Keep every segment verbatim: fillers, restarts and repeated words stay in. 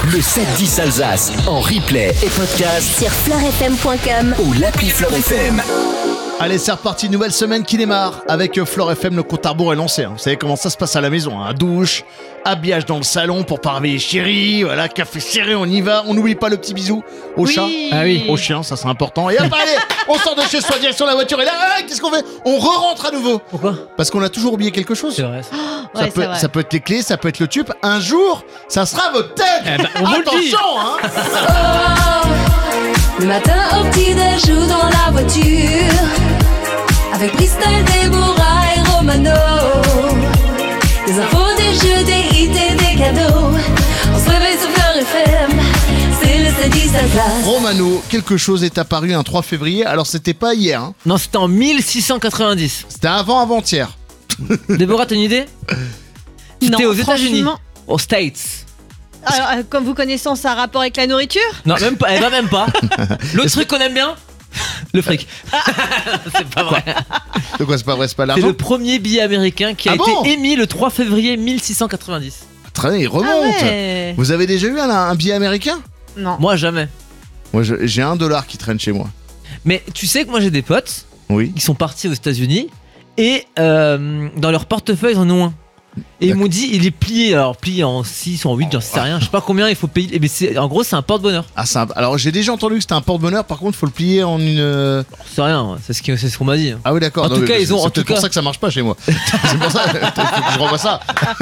Le sept dix Alsace en replay et podcast sur fleur f m point com ou l'appli Fleur F M. Allez, c'est reparti, nouvelle semaine qui démarre avec Fleur F M, le compte à rebours est lancé. Hein. Vous savez comment ça se passe à la maison, hein. Douche, habillage dans le salon pour pas réveiller chérie, voilà, café serré, on y va. On n'oublie pas le petit bisou au Oui. chat, Ah oui, au chien, ça c'est important. Et hop, allez, on sort de chez soi, direction la voiture et là, ah, qu'est-ce qu'on fait? On re-rentre à nouveau. Pourquoi? Parce qu'on a toujours oublié quelque chose. C'est vrai. Ça. Ça, Ouais, peut, c'est vrai. ça peut être les clés, ça peut être le tube. Un jour, ça sera votre tête. Eh ben, on vous le dit. Attention, hein. Le matin au petit-déj ou dans la voiture, avec Bristol, Déborah et Romano. Des infos, des jeux, des hits et des cadeaux. On se réveille sur Fleur F M, c'est le sept dix Alsace. Romano, quelque chose est apparu un trois février. Alors c'était pas hier, hein. Non, c'était en mille six cent quatre-vingt-dix. C'était avant avant-hier. Déborah, t'as une idée? C'était Non, aux États-Unis, franchement. aux States. Alors, euh, comme vous connaissez, ça a rapport avec la nourriture? Non, même pas. Eh ben, même pas. L'autre truc qu'on aime bien, le fric. C'est pas vrai. De quoi c'est pas vrai, c'est pas C'est l'argent. le premier billet américain qui a Ah été bon émis le trois février mille six cent quatre-vingt-dix. Très bien, il remonte. Ah ouais. Vous avez déjà eu un, un billet américain? Non. Moi, jamais. Moi, je- j'ai un dollar qui traîne chez moi. Mais tu sais que moi, j'ai des potes Oui. qui sont partis aux États-Unis et euh, dans leur portefeuille, ils en ont un. Et ils m'ont dit, il est plié, alors plié en six, en huit, j'en sais rien, je sais pas combien il faut payer. Et ben c'est, en gros, c'est un porte-bonheur. Ah, c'est un- Alors, j'ai déjà entendu que c'était un porte-bonheur. Par contre, faut le plier en une. euh, C'est rien, c'est ce, qui- c'est ce qu'on m'a dit. Ah oui, d'accord. En Non, tout mais cas, c'est- ils ont- C'est en peut-être tout pour cas- ça que ça marche pas chez moi. C'est pour ça. Faut que je renvoie ça.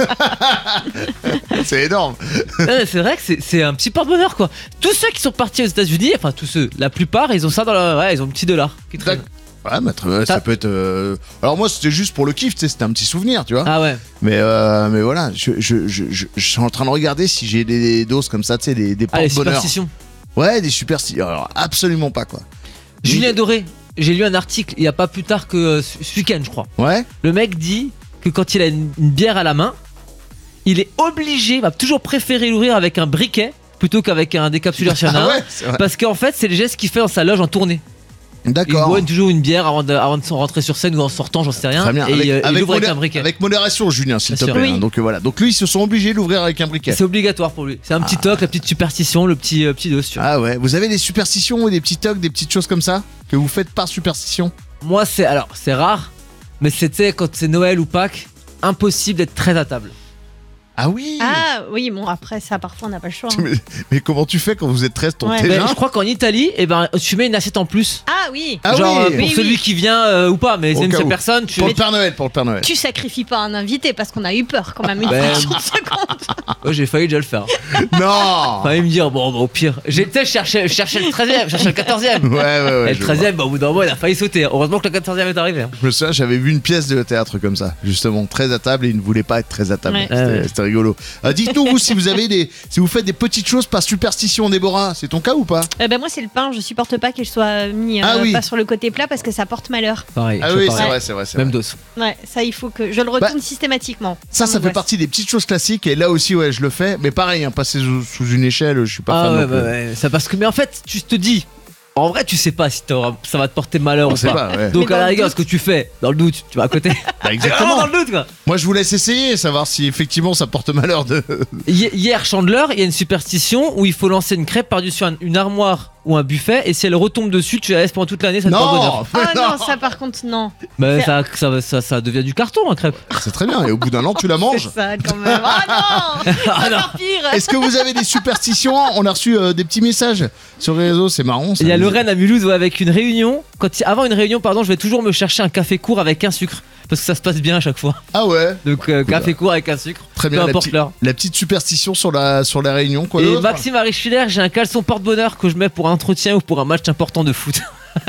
C'est énorme. Ouais, c'est vrai que c'est, c'est un petit porte-bonheur quoi. Tous ceux qui sont partis aux États-Unis, enfin tous ceux, la plupart, ils ont ça dans leur. Ouais, ils ont un petit dollar qui traîne. D'accord. Ouais, mais très- ça Ça- peut être. euh, Alors moi, c'était juste pour le kiff, tu sais, c'était un petit souvenir, tu vois. Ah ouais. Mais euh, mais voilà, je, je, je, je, je suis en train de regarder si j'ai des, des doses comme ça, tu sais, des, des Ah, les porte-bonheurs. superstitions. Ouais, des superstitions. Alors absolument pas quoi. Julien Doré, j'ai lu un article il y a pas plus tard que euh, ce ce week-end, je crois. Ouais. Le mec dit que quand il a une, une bière à la main, il est obligé, va toujours préférer l'ouvrir avec un briquet plutôt qu'avec un décapsuleur s'il y en a Ah un. ouais, c'est vrai. Parce qu'en fait, c'est le geste qu'il fait dans sa loge en tournée. Il D'accord. boit toujours une bière avant de, avant de rentrer sur scène ou en sortant, j'en sais rien. Très bien. Et avec, euh, il avec ouvre avec modé- un briquet. avec modération, Julien, s'il te Bien sûr. plaît. Oui. hein. Donc euh, voilà. Donc lui, ils se sont obligés de l'ouvrir avec un briquet. C'est obligatoire pour lui. C'est un petit toc, la petite superstition, le petit, euh, petit dos, si tu vois. Ah ouais. Vous avez des superstitions ou des petits tocs, des petites choses comme ça que vous faites par superstition? Moi, c'est alors, c'est rare, mais c'était quand c'est Noël ou Pâques, impossible d'être très à table. Ah oui. Ah oui, bon, après ça, parfois on n'a pas le choix. hein. Mais, mais comment tu fais quand vous êtes treize, ton Ouais. thé Mais jaune je crois qu'en Italie, eh ben, tu mets une assiette en plus. Ah oui. Ah Genre oui. euh, pour Oui, celui oui. qui vient euh, ou pas, mais Au une cas seule où. personne, tu Pour le Père Noël, pour le Père Noël. Tu sacrifies pas un invité parce qu'on a eu peur quand même. Une Ben, fraction de seconde. Ouais, j'ai failli déjà le faire. Non. Failli me dire, bon, bah, au pire. J'ai- Tu sais, je cherchais, je cherchais le treizième, je cherchais le quatorzième. Ouais, ouais, ouais. Et je le vois. treizième, bah, au bout d'un moment, il a failli sauter. Heureusement que le quatorzième est arrivé. hein. Je me souviens, j'avais vu une pièce de théâtre comme ça, justement, très à table, et il ne voulait pas être très à table. Ouais. C'était, Ah ouais. c'était rigolo. Euh, dites-nous, vous, si vous avez des, si vous faites des petites choses par superstition, Déborah, c'est ton cas ou pas? Eh ben moi c'est le pain, je supporte pas qu'il soit mis euh, Ah oui. pas sur le côté plat parce que ça porte malheur. Pareil. Ah je oui, fais c'est pareil. vrai, c'est vrai, c'est Même vrai. dose. Ouais, ça il faut que je le retourne systématiquement. Ça, ça fait m'angoisse. partie des petites choses classiques, et là aussi, ouais, je le fais, mais pareil, hein, passer sous, sous une échelle, je suis pas Ah fan ouais, non plus. bah ouais, ça parce que, mais en fait, tu te dis, en vrai, tu sais pas si t'auras- ça va te porter malheur On ou sait pas. pas, ouais. Donc Mais à dans la le rigueur, doute. ce que tu fais, dans le doute, tu vas à côté. Bah, exactement. Vraiment dans le doute, quoi. Moi, je vous laisse essayer, savoir si effectivement ça porte malheur de. Hi- Hier, Chandler, il y a une superstition où il faut lancer une crêpe par-dessus un- une armoire ou un buffet, et si elle retombe dessus, tu la laisses pendant toute l'année, ça te porte bonheur. Non, Ah non, ça par contre non. Mais C'est- ça, ça, ça, ça devient du carton, un crêpe. c'est très bien, et au bout d'un an, tu la manges. C'est ça quand même. Ah non. Ah Ça non. va pire. Est-ce que vous avez des superstitions? On a reçu euh, des petits messages sur les réseaux, c'est marrant. ça. Il y a Lorraine à Mulhouse où avec une réunion, quand il- avant une réunion, pardon, je vais toujours me chercher un café court avec un sucre. Parce que ça se passe bien à chaque fois. Ah ouais, Donc euh, café court avec un sucre. très bien. Peu La, importe petite- l'heure. la petite superstition sur la, sur la réunion, quoi Et d'autre? Maxime Arichiller, j'ai un caleçon porte-bonheur que je mets pour un entretien ou pour un match important de foot.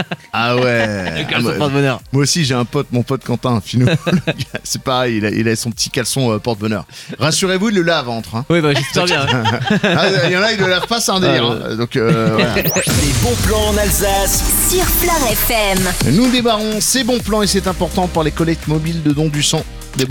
Ah ouais. Un Ah, caleçon moi, porte-bonheur. moi aussi, j'ai un pote, mon pote Quentin, Finou. Le gars, c'est pareil, il a, il a son petit caleçon euh, porte-bonheur. Rassurez-vous, il le lave entre. Hein. Oui, bah j'espère bien. ouais. Ah, il y en a, il le lave pas, c'est un délire. Ah, hein. Donc euh, voilà. Les bons plans en Alsace. sur Fleur F M. Nous démarrons ces bons plans et c'est important pour les collectes mobiles de dons du sang. Déborah. Oui.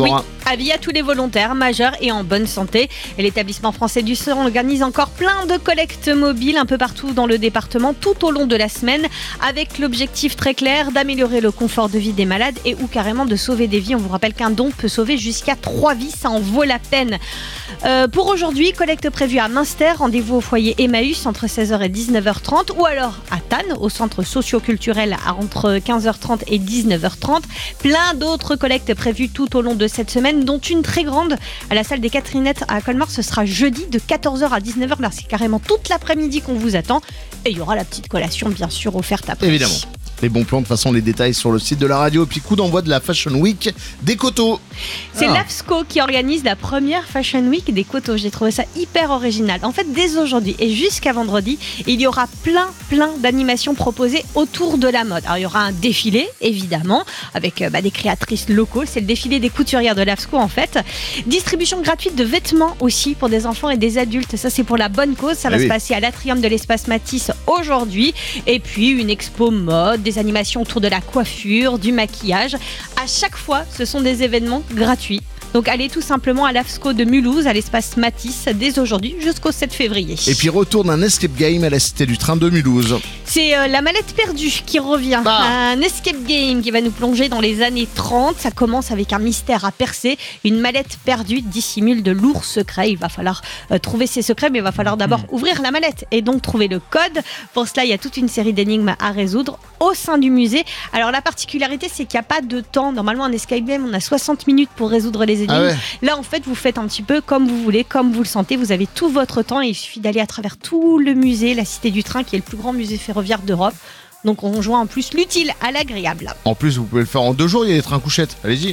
Avis à tous les volontaires, majeurs et en bonne santé. Et l'établissement français du sang organise encore plein de collectes mobiles un peu partout dans le département tout au long de la semaine, avec l'objectif très clair d'améliorer le confort de vie des malades et ou carrément de sauver des vies. On vous rappelle qu'un don peut sauver jusqu'à trois vies, ça en vaut la peine. Euh, pour aujourd'hui, collecte prévue à Münster, rendez-vous au foyer Emmaüs entre seize heures et dix-neuf heures trente, ou alors à Thann, au centre socio-culturel entre quinze heures trente et dix-neuf heures trente. Plein d'autres collectes prévues tout au long de cette semaine, dont une très grande à la salle des Catherinettes à Colmar. Ce sera jeudi de quatorze heures à dix-neuf heures. Là, c'est carrément toute l'après-midi qu'on vous attend. Et il y aura la petite collation, bien sûr, offerte après. Évidemment. Les bons plans, de toute façon, les détails sur le site de la radio. Et puis, coup d'envoi de la Fashion Week des Coteaux. C'est Ah. l'AFSCO qui organise la première Fashion Week des Coteaux. J'ai trouvé ça hyper original. En fait, dès aujourd'hui et jusqu'à vendredi, il y aura plein, plein d'animations proposées autour de la mode. Alors, il y aura un défilé, évidemment, avec euh, bah, des créatrices locaux. C'est le défilé des couturières de l'AFSCO, en fait. Distribution gratuite de vêtements aussi pour des enfants et des adultes. Ça, c'est pour la bonne cause. Ça Ah va oui. se passer à l'Atrium de l'Espace Matisse aujourd'hui. Et puis, une expo mode, des animations autour de la coiffure, du maquillage. À chaque fois, ce sont des événements gratuits. Donc allez tout simplement à l'AFSCO de Mulhouse, à l'espace Matisse, dès aujourd'hui jusqu'au sept février. Et puis, retour d'un escape game à la Cité du Train de Mulhouse. C'est euh, la mallette perdue qui revient. Ah. Un escape game qui va nous plonger dans les années trente. Ça commence avec un mystère à percer. Une mallette perdue dissimule de lourds secrets. Il va falloir euh, trouver ces secrets, mais il va falloir d'abord ouvrir la mallette et donc trouver le code. Pour cela, il y a toute une série d'énigmes à résoudre au sein du musée. Alors la particularité, c'est qu'il n'y a pas de temps. Normalement, un escape game, on a soixante minutes pour résoudre les énigmes. Ah ouais. Là, en fait, vous faites un petit peu comme vous voulez, comme vous le sentez. Vous avez tout votre temps et il suffit d'aller à travers tout le musée, la Cité du Train, qui est le plus grand musée ferroviaire d'Europe. Donc, on joint en plus l'utile à l'agréable. En plus, vous pouvez le faire en deux jours, il y a des trains couchettes. Allez-y. Non,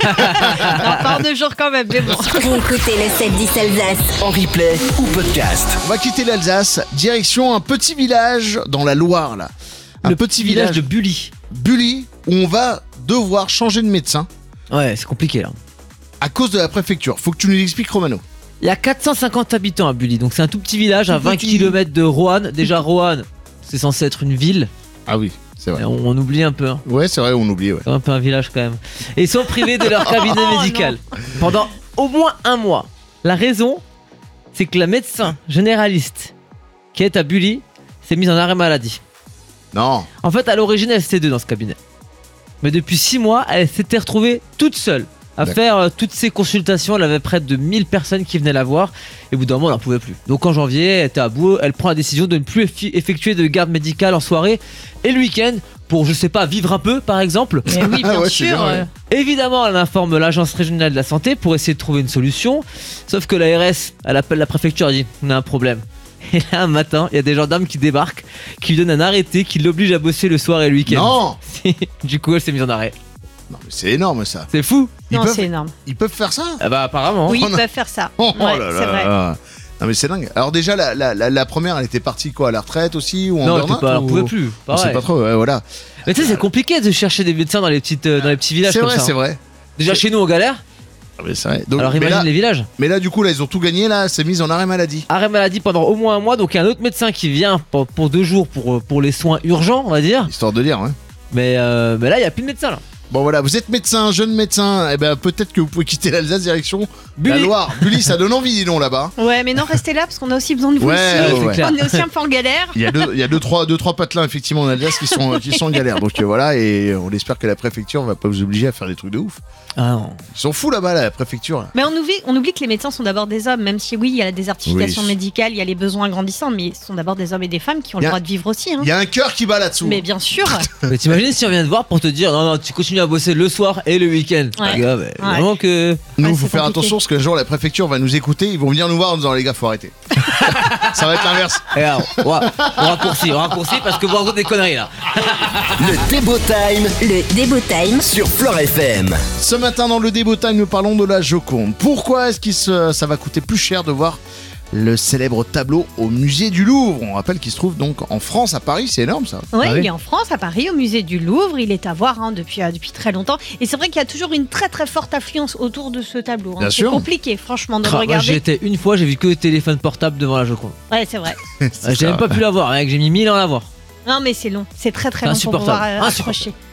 pas en deux jours quand même, mais bon. Écoutez le sept dix Alsace. En replay ou podcast. On va quitter l'Alsace, direction un petit village dans la Loire, là. Un Le petit village village de Bully. Bully, où on va devoir changer de médecin Ouais, c'est compliqué là. à cause de la préfecture. Faut que tu nous expliques, Romano. Il y a quatre cent cinquante habitants à Bully, donc c'est un tout petit village à Tout vingt petit. kilomètres de Roanne. Déjà, Roanne, c'est censé être une ville. Ah oui, c'est vrai. Et on, on oublie un peu. Hein. Ouais, c'est vrai, on oublie, ouais. C'est un peu un village quand même. Et ils sont privés de leur cabinet Oh, médical pendant au moins un mois. La raison, c'est que la médecin généraliste qui est à Bully s'est mise en arrêt maladie. Non. En fait, à l'origine, elle était deux dans ce cabinet. Mais depuis six mois, elle s'était retrouvée toute seule à D'accord. faire euh, toutes ces consultations. Elle avait près de mille personnes qui venaient la voir. Et au bout d'un moment, elle n'en pouvait plus. Donc en janvier, elle était à bout. Elle prend la décision de ne plus effi- effectuer de garde médicale en soirée et le week-end pour, je sais pas, vivre un peu, par exemple. Mais oui, bien Ouais, c'est sûr. bien, ouais. euh, Évidemment, elle informe l'agence régionale de la santé pour essayer de trouver une solution. Sauf que l'A R S, elle appelle la préfecture et dit on a un problème. Et là, un matin, il y a des gendarmes qui débarquent, qui lui donnent un arrêté, qui l'obligent à bosser le soir et le week-end. Non. Si. Du coup, elle s'est mise en arrêt. Non, mais c'est énorme, ça. C'est fou. Ils Non, peuvent- c'est énorme. Ils peuvent faire ça? Ah bah apparemment. Oui, on ils a- peuvent faire ça. Oh, oh Ouais, là c'est vrai. là. Non, mais c'est dingue. Alors, déjà, la, la, la, la première, elle était partie quoi, à la retraite aussi? Ou en Non, elle, burn-out, peut pas, elle ou- pouvait plus. On sait Pareil. pas trop, ouais, voilà. Mais tu sais, c'est compliqué de chercher des médecins dans les, petites, euh, dans les petits villages C'est comme vrai, ça. c'est vrai. Déjà, chez nous, on galère. Ah, mais c'est vrai. Donc, Alors mais, imagine là, les villages. mais là, du coup, là, ils ont tout gagné, là, c'est mise en arrêt maladie. Arrêt maladie pendant au moins un mois. Donc, il y a un autre médecin qui vient pour, pour deux jours pour, euh, pour les soins urgents, on va dire. Histoire de dire, ouais. Mais, euh, mais là, il n'y a plus de médecin. Là. Bon, voilà, vous êtes médecin, jeune médecin, eh ben, peut-être que vous pouvez quitter l'Alsace direction la Bully. Loire. Bully, ça donne envie, dis donc, là-bas. Ouais, mais non, restez là parce qu'on a aussi besoin de vous Ouais, aussi. ouais, ouais. clair. On est aussi un peu en galère. Il y a deux, il y a deux, trois, deux, trois patelins, effectivement, en Alsace qui sont, qui sont en galère. Donc, euh, voilà, et on espère que la préfecture va pas vous obliger à faire des trucs de ouf. Ah non. Ils sont fous là-bas, là, la préfecture. Là. Mais on oublie, on oublie que les médecins sont d'abord des hommes, même si oui, il y a la désertification Oui. médicale, il y a les besoins grandissants, mais ce sont d'abord des hommes et des femmes qui ont Il y le a- droit de vivre aussi. Hein. Il y a un cœur qui bat là-dessous. Mais bien sûr. Mais t'imagines si on vient te voir pour te dire non, non, tu continues à bosser le soir et le week-end. Ouais. Les gars, bah, vraiment que. Nous, Ouais, faut c'est faire compliqué. attention parce qu'un jour la préfecture va nous écouter, ils vont venir nous voir en disant les gars, faut arrêter. Ça va être l'inverse. Et alors, on, va- on raccourcit, on raccourcit parce que vous racontez des conneries là. Le Débo Time Le Débo Time. sur Fleure F M. Ce matin dans le Débo Time, nous parlons de la Joconde. Pourquoi est-ce que ça va coûter plus cher de voir le célèbre tableau au musée du Louvre? On rappelle qu'il se trouve donc en France, à Paris, c'est énorme ça. Oui, Ah oui. il est en France, à Paris, au musée du Louvre. Il est à voir hein, depuis, euh, depuis très longtemps. Et c'est vrai qu'il y a toujours une très très forte affluence autour de ce tableau. hein. Bien C'est sûr. compliqué, franchement, de le Ah, moi, j'y regarder. étais une fois, j'ai vu que le téléphone portable devant la Joconde. Ouais, c'est vrai. Euh, J'ai même pas pu la voir, mec, j'ai mis mille ans à la voir. Non, mais c'est long. C'est très très C'est long pour pouvoir insupportable. euh, Insupportable. approcher.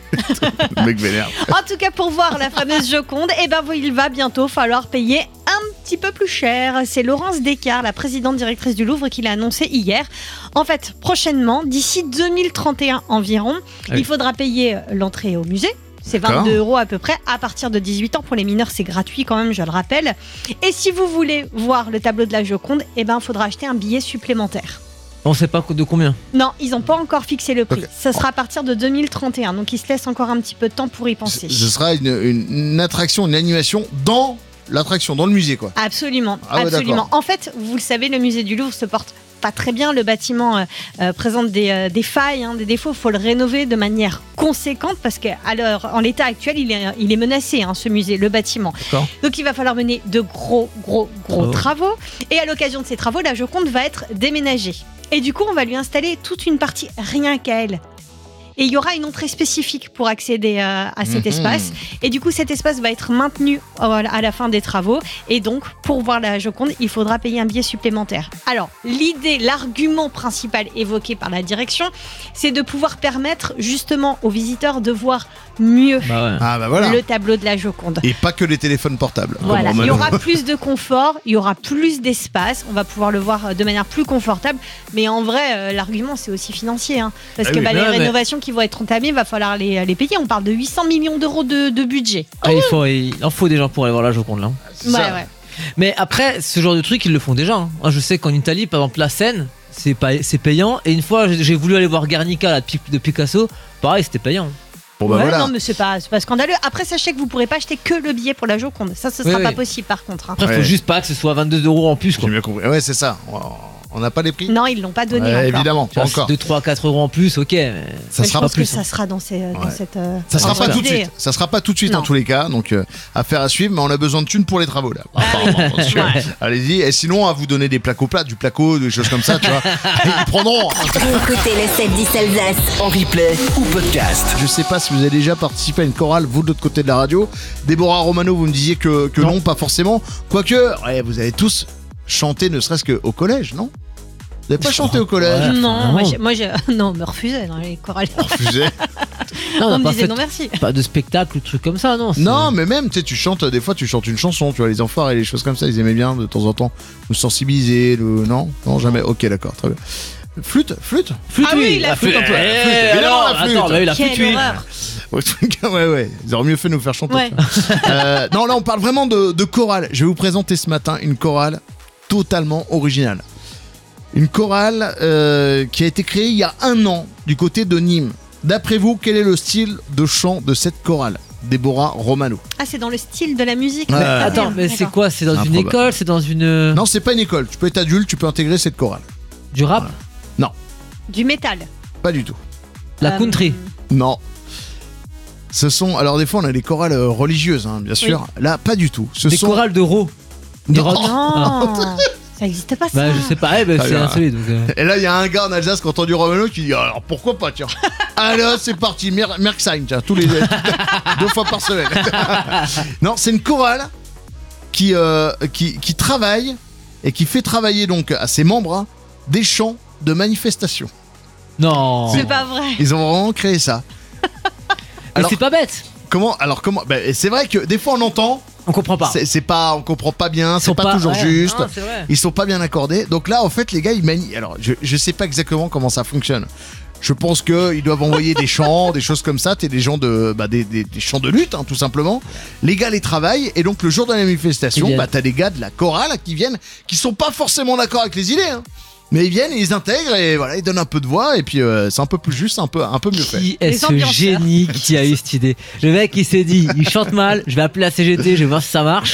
Le mec vénère. En tout cas, pour voir la fameuse Joconde, eh ben, il va bientôt falloir payer un petit peu plus cher. C'est Laurence Descartes, la présidente directrice du Louvre, qui l'a annoncé hier. En fait, prochainement, d'ici deux mille trente et un environ, Ah oui. il faudra payer l'entrée au musée. C'est D'accord. vingt-deux euros à peu près. À partir de dix-huit ans, pour les mineurs, c'est gratuit quand même, je le rappelle. Et si vous voulez voir le tableau de la Joconde, eh ben, il faudra acheter un billet supplémentaire. On sait pas de combien. Non, ils n'ont pas encore fixé le prix. Ok. Ça sera à partir de deux mille trente et un. Donc, ils se laissent encore un petit peu de temps pour y Ce penser. ce sera une, une- une attraction, une animation dans l'attraction, dans le musée, quoi. Absolument, Ah ouais, absolument. d'accord. En fait, vous le savez, le musée du Louvre se porte pas très bien. Le bâtiment euh, euh, présente des, euh, des failles, hein, des défauts. Il faut le rénover de manière conséquente parce qu'en l'état actuel, il est, il est menacé, hein, ce musée, le bâtiment. D'accord. Donc il va falloir mener de gros, gros, gros Oh. travaux. Et à l'occasion de ces travaux, la Joconde va être déménagée. Et du coup, on va lui installer toute une partie rien qu'à elle. Et il y aura une entrée spécifique pour accéder euh, à cet Mhm. espace. Et du coup, cet espace va être maintenu euh, à la fin des travaux. Et donc, pour voir la Joconde, il faudra payer un billet supplémentaire. Alors, l'idée, l'argument principal évoqué par la direction, c'est de pouvoir permettre justement aux visiteurs de voir mieux Bah ouais. Ah bah voilà. le tableau de la Joconde. Et pas que les téléphones portables. comme Voilà, il y Romano. aura plus de confort, il y aura plus d'espace, on va pouvoir le voir de manière plus confortable. Mais en vrai, euh, l'argument, c'est aussi financier. Hein, parce Ah que oui. bah, les Non, mais- rénovations qui vont être entamées, il va falloir les, les payer. On parle de huit cents millions d'euros de, de budget. Ah, il, faut, il en faut des gens pour aller voir la Joconde là. C'est Ouais, ça. ouais. Mais après, ce genre de truc, ils le font déjà. Hein. Moi, je sais qu'en Italie, par exemple, la Seine, c'est pas, c'est payant. Et une fois, j'ai j'ai voulu aller voir Guernica là, de Pi- de Picasso. Pareil, c'était payant. Bon bah Ouais, voilà. non, mais c'est pas, c'est pas scandaleux. Après, sachez que vous pourrez pas acheter que le billet pour la Joconde. Ça, ce Oui, sera oui. pas possible par contre. hein. Après, Ouais. faut juste pas que ce soit vingt-deux euros en plus. J'ai Quoi. bien compris. Ouais, c'est ça. On n'a pas les prix. Non, ils l'ont pas donné Ouais, encore. évidemment, Tu pas vois, encore. deux, trois, quatre euros en plus, ok. Mais Ça Mais sera je pense pas plus. que ça sera dans, ces, dans Ouais. cette. euh, Ça sera dans pas cette tout de idée. suite. Ça sera pas tout de suite Non. en tous les cas. Donc euh, affaire à suivre, mais on a besoin de thunes pour les travaux là. Apparemment, parce que- Ouais. Allez-y. Et sinon, à vous donner des plaques au plat, du placo, des choses comme ça, tu vois. Ils prendront. Écoutez le sept dix Alsace. En replay ou podcast. Je sais pas si vous avez déjà participé à une chorale, vous de l'autre côté de la radio. Déborah Romano, vous me disiez que, que non. Non. pas forcément. Quoique, ouais, vous avez tous chanté, ne serait-ce qu'au collège, non? Vous n'avez pas chanté au collège? Ouais. Non, Ah, moi, non. j'ai- moi, j'ai- non, me refusait dans les chorales. Refusé. non, On on a me pas disait fait non merci. pas de spectacle ou de trucs comme ça, non. c'est- Non, mais même, tu sais, tu chantes, des fois, tu chantes une chanson, tu vois, les enfants et les choses comme ça, ils aimaient bien de temps en temps nous sensibiliser. Le... Non, non, jamais. Ok, d'accord, très bien. Flûte, flûte. Flûte, Ah oui, la flûte flûte. un peu. La Eh, flûte, évidemment, alors, la flûte. Attends, bah oui, la flûte, Quelle oui. horreur. Ouais, ouais, ils auraient mieux fait de nous faire chanter. Ouais. tu vois. Euh, non, là, on parle vraiment de, de chorale. Je vais vous présenter ce matin une chorale totalement originale. Une chorale euh, qui a été créée il y a un an du côté de Nîmes. D'après vous, quel est le style de chant de cette chorale? Déborah Romano. Ah, c'est dans le style de la musique. Ouais. Ah, Attends, merde, mais c'est d'accord. quoi? C'est dans une Improbable. école? C'est dans une. Non, c'est pas une école. Tu peux être adulte, tu peux intégrer cette chorale. Du rap? Du métal. Pas du tout. La Euh, country? Non. Ce sont. Alors, des fois, on a des chorales euh, religieuses, hein, bien sûr. Là, pas du tout. Ce Des sont. chorales de ro? Des Non. rock? Ah. Non, ça n'existe pas ça. Bah, je sais pas, eh, bah, Ah, c'est bien. insolite. Donc, euh, Et là, il y a un gars en Alsace qui a entendu Romano qui dit alors pourquoi pas, tiens. Allez, hop, c'est parti, Mer- Merksheim, tiens, tous les deux fois par semaine. Non, c'est une chorale qui, euh, qui, qui travaille et qui fait travailler donc à ses membres hein, des chants de manifestation. Non. C'est pas vrai. Ils ont vraiment créé ça. Mais Alors- c'est pas bête. Comment Alors comment ben, et c'est vrai que des fois on entend, On comprend pas. c'est, c'est pas, on comprend pas bien, Ils c'est sont pas, toujours ouais, juste. non, c'est vrai. Ils sont pas bien accordés. Donc là, en fait, les gars, ils manient. Alors, je, je sais pas exactement comment ça fonctionne. Je pense qu'ils doivent envoyer des chants, des choses comme ça. T'es des gens de, bah, des, des, des chants de lutte, hein, tout simplement. Les gars les travaillent et donc le jour de la manifestation, Ils viennent. bah t'as des gars de la chorale qui viennent, qui sont pas forcément d'accord avec les idées, hein. Mais ils viennent, et ils intègrent et voilà, ils donnent un peu de voix et puis euh, c'est un peu plus juste, un peu, un peu mieux fait. Qui est Les ce ambianceurs. génie qui a eu cette idée? Le mec il s'est dit, il chante mal, je vais appeler la C G T, je vais voir si ça marche.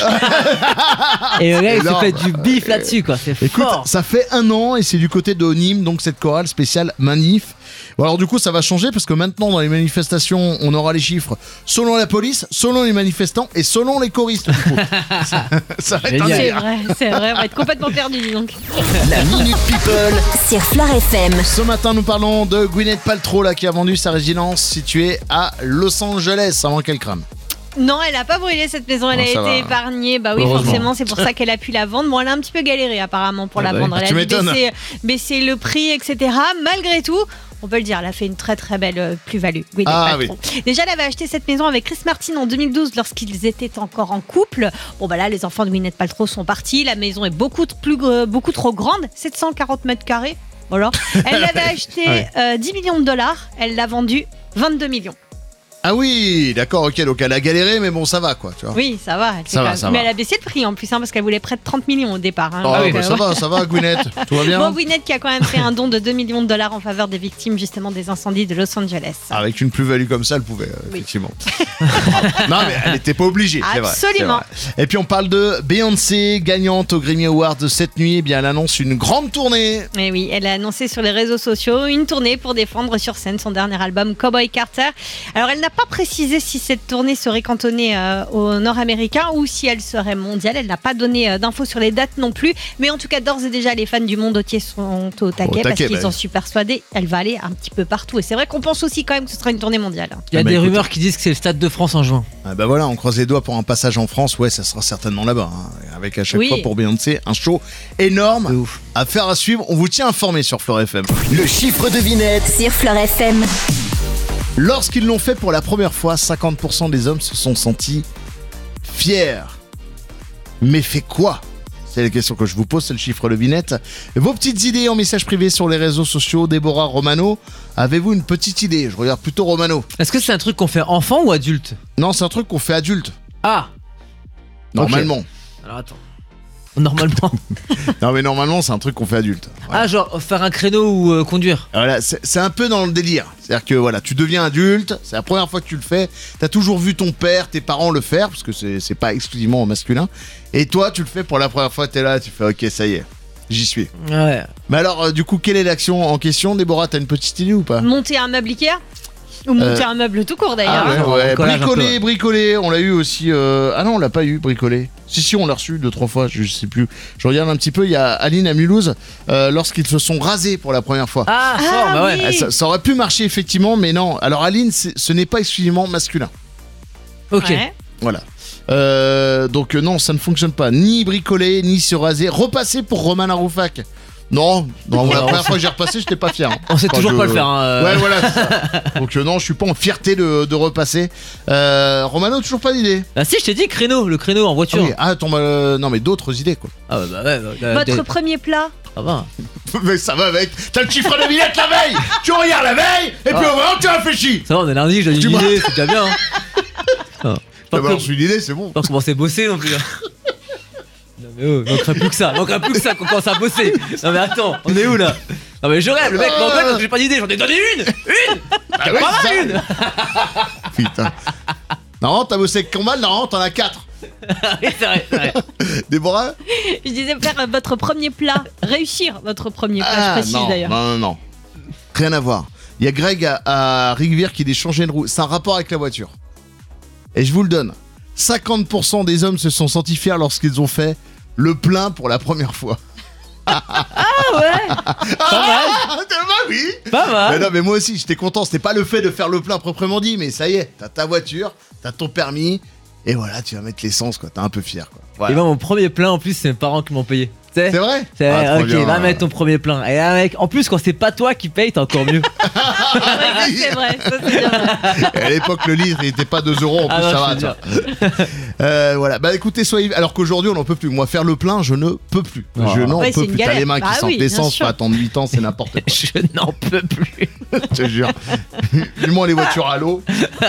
Et le gars il s'est énorme. fait du bif là-dessus quoi, c'est Écoute, fort. ça fait un an et c'est du côté de Nîmes, donc cette chorale spéciale Manif. Bon, alors du coup, ça va changer parce que maintenant, dans les manifestations, on aura les chiffres selon la police, selon les manifestants et selon les choristes. Du coup. ça, ça va être un Génial. C'est délire. vrai, c'est vrai, on va être complètement perdu, dis donc. La Minute People. Sur Fleure F M. Ce matin, nous parlons de Gwyneth Paltrow là, qui a vendu sa résidence située à Los Angeles avant qu'elle crame. Non, elle a pas brûlé cette maison, elle Oh, a ça été va. épargnée. Bah oui, Heureusement. forcément, c'est pour ça qu'elle a pu la vendre. Bon, elle a un petit peu galéré apparemment pour Ah la bah vendre. oui. Elle Tu a dû m'étonnes. baisser, baisser le prix, et cetera. Malgré tout, On peut le dire, elle a fait une très très belle euh, plus-value. Gwyneth Ah, Paltrow. Déjà, elle avait acheté cette maison avec Chris Martin en deux mille douze lorsqu'ils étaient encore en couple. Bon, bah là, les enfants de Gwyneth Paltrow sont partis. La maison est beaucoup, t- plus, euh, beaucoup trop grande, sept cent quarante mètres carrés. Voilà. Elle l'avait acheté Ouais. euh, dix millions de dollars. Elle l'a vendu vingt-deux millions. Ah oui, d'accord, ok, donc elle a galéré, mais bon, ça va quoi, tu vois. Oui, ça va. Elle fait Ça va, quand même- ça Mais va. elle a baissé le prix en plus, hein, parce qu'elle voulait près de trente millions au départ. Hein. Oh, Donc, bah, euh, ça ouais. va, ça va, Gwyneth, tout va bien. Bon, Gwyneth qui a quand même fait un don de deux millions de dollars en faveur des victimes justement des incendies de Los Angeles. Avec une plus-value comme ça, elle pouvait, euh, Oui. effectivement. non, mais elle n'était pas obligée, c'est vrai. Absolument. c'est vrai. Et puis on parle de Beyoncé, gagnante au Grammy Awards de cette nuit. Eh bien, elle annonce une grande tournée. Et oui, elle a annoncé sur les réseaux sociaux une tournée pour défendre sur scène son dernier album Cowboy Carter. Alors, elle n'a pas précisé si cette tournée serait cantonnée euh, au nord-américain ou si elle serait mondiale. Elle n'a pas donné euh, d'infos sur les dates non plus. Mais en tout cas, d'ores et déjà, les fans du monde entier sont au taquet, Au parce taquet, qu'ils bah. en sont persuadés. Elle va aller un petit peu partout. Et c'est vrai qu'on pense aussi quand même que ce sera une tournée mondiale. Il y a Ah bah, des écoute. rumeurs qui disent que c'est le Stade de France en juin. Ah bah voilà, on croise les doigts pour un passage en France. Ouais, ça sera certainement là-bas. hein. Avec à chaque Oui. fois pour Beyoncé, un show énorme. De ouf. À faire à suivre. On vous tient informé sur Fleur F M. Le chiffre devinette. Sur Fleur F M. Lorsqu'ils l'ont fait pour la première fois, cinquante pour cent des hommes se sont sentis fiers. Mais fait quoi ? C'est la question que je vous pose, c'est le chiffre devinette. Vos petites idées en message privé sur les réseaux sociaux, Déborah, Romano. Avez-vous une petite idée ? Je regarde plutôt Romano. Est-ce que c'est un truc qu'on fait enfant ou adulte? Non, c'est un truc qu'on fait adulte, Ah, normalement. alors attends. Normalement. Non mais normalement, c'est un truc qu'on fait adulte. Voilà. Ah, genre faire un créneau ou euh, conduire. Voilà, c'est c'est un peu dans le délire. C'est-à-dire que voilà, tu deviens adulte, c'est la première fois que tu le fais. T'as toujours vu ton père, tes parents le faire, parce que c'est c'est pas exclusivement masculin. Et toi, tu le fais pour la première fois, t'es là, tu fais ok, ça y est, j'y suis. Ouais. Mais alors, euh, du coup, quelle est l'action en question, Déborah? T'as une petite idée ou pas? Monter un meuble Ikea ou monter Euh, un meuble tout court d'ailleurs. Ah ouais, hein. ouais, Bricolage un peu, bricoler, ouais. bricoler, on l'a eu aussi. euh, Ah non, on l'a pas eu, bricoler. Si, si, on l'a reçu deux, trois fois, je sais plus. Je regarde un petit peu, il y a Aline à Mulhouse, euh, lorsqu'ils se sont rasés pour la première fois. Ah, Ah, fort, bah ouais. oui. Ah, ça, ça aurait pu marcher effectivement, mais non. Alors Aline, c'est- ce n'est pas exclusivement masculin. Ok. Ouais. Voilà. Euh, donc euh, non, ça ne fonctionne pas. Ni bricoler, ni se raser. Repasser pour Roman Aroufak. Non, non, la Non, première fois que j'ai repassé, j'étais pas fier. On sait Quand toujours je- pas le faire. Hein, euh. Ouais, voilà. c'est ça. Donc euh, non, je suis pas en fierté de, de repasser. Euh, Romano, toujours pas d'idée. Ah si, je t'ai dit créneau, le créneau en Ah, voiture. oui, ah, attends, bah, non mais d'autres idées quoi. Ah bah, bah ouais. bah, euh, Votre des- premier plat? Ça va. Mais ça va avec. T'as le chiffre de billette la veille. Tu regardes la veille et puis Ah. au moment tu réfléchis. Ça va, on est lundi, je donne Tu une m'as- idée, c'est déjà bien. Hein. Ah. Bah, Pas, bah, comme- j'ai une idée, c'est bon. pas commencer à bosser non plus. hein. Non mais oh, manquerait plus que ça, manquerait plus que ça qu'on commence à bosser. Non mais attends, on est où là? Non mais je rêve, le mec m'engueule parce que j'ai pas d'idée, j'en ai donné une. Une. Bah Pas ouais, mal, c'est ça. une. Putain. Non, t'as bossé avec Combal, non, t'en as quatre. Oui, c'est vrai, c'est vrai. Déborah? Je disais faire euh, votre premier plat. Réussir votre premier plat, Ah, je précise non, d'ailleurs. non, non, non. Rien à voir. Il y a Greg à, à Rigvire qui dit changer une roue. C'est un rapport avec la voiture. Et je vous le donne. cinquante pour cent des hommes se sont sentis fiers lorsqu'ils ont fait le plein pour la première fois. Ah ouais. Ah, bah oui. Pas Mais mal. non, mais moi aussi, j'étais content. C'était pas le fait de faire le plein proprement dit, mais ça y est, t'as ta voiture, t'as ton permis, et voilà, tu vas mettre l'essence, quoi. T'es un peu fier, quoi. Voilà. Et moi mon premier plein en plus c'est mes parents qui m'ont payé. Tu sais. C'est vrai? C'est Ah, trop ok, bien. va mettre ton premier plein. Et là, mec, en plus quand c'est pas toi qui paye, t'es encore mieux. Ouais, ça, c'est vrai, ça c'est bien vrai. Et à l'époque, le litre, il était pas deux euros, en plus, Ah non, ça je va, te tiens. Euh, voilà, bah écoutez, soyez. Alors qu'aujourd'hui, on n'en peut plus. Moi, faire le plein, je ne peux plus. Oh. Je n'en Ouais, peux c'est une plus. T'as galère. les mains Bah qui sentent oui, bien l'essence, sûr. pas attendre huit ans, c'est n'importe quoi. Je n'en peux plus. Je te jure. Vivement les voitures à l'eau.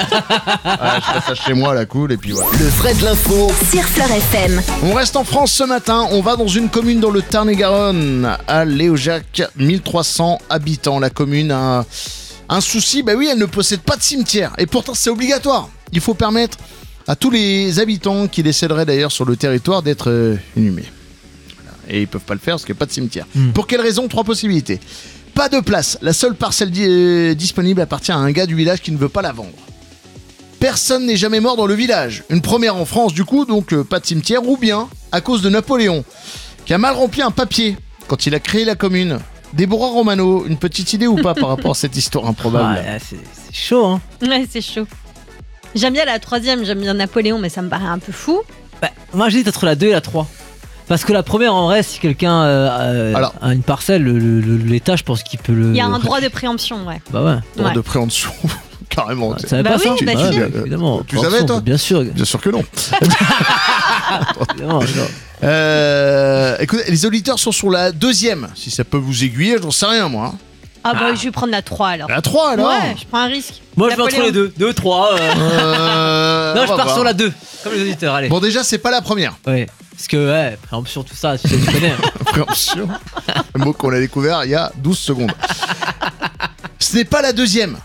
Voilà, je fais ça chez moi, la cool, et puis voilà. Le vrai de l'info. Sur Fleur F M. On reste en France ce matin. On va dans une commune dans le Tarn-et-Garonne, à Léojac, mille trois cents habitants. La commune a un, un souci. Bah oui, elle ne possède pas de cimetière. Et pourtant, c'est obligatoire. Il faut permettre à tous les habitants qui décéderaient d'ailleurs sur le territoire d'être euh, inhumés. Voilà. Et ils peuvent pas le faire parce qu'il n'y a pas de cimetière. Mm. Pour quelle raison? Trois possibilités. Pas de place. La seule parcelle di- euh, disponible appartient à un gars du village qui ne veut pas la vendre. Personne n'est jamais mort dans le village. Une première en France du coup, donc euh, pas de cimetière. Ou bien à cause de Napoléon, qui a mal rempli un papier quand il a créé la commune. Déborah Romano, une petite idée ou pas par rapport à cette histoire improbable? Ah, c'est c'est chaud hein. Ouais, c'est chaud. J'aime bien la troisième, j'aime bien Napoléon, mais ça me paraît un peu fou. Bah, moi j'hésite entre la deux et la trois. Parce que la première, en vrai, si quelqu'un euh, euh, Alors. a une parcelle, le- le- l'État, je pense qu'il peut le. Il y a un droit de préemption, ouais. Bah ouais. Droit Ouais. de préemption. Carrément. Tu savais Bah pas oui, ça bah ouais, si. bah, évidemment. Tu savais, toi Bien sûr. Bien sûr que non. évidemment, évidemment. Euh, écoutez, les auditeurs sont sur la deuxième. Si ça peut vous aiguiller, j'en sais rien moi. Ah bah je vais prendre la trois alors. La trois alors. Ouais, je prends un risque. Moi, je vais entre Napoléon. les deux. Deux, trois. euh. Euh, non, on je va pars voir. sur la deux. Comme les auditeurs, allez. Bon, déjà, c'est pas la première. Ouais. Parce que, ouais, préemption, tout ça, tu sais, tu connais. hein. Préemption. Un mot qu'on a découvert il y a douze secondes. Ce n'est pas la deuxième.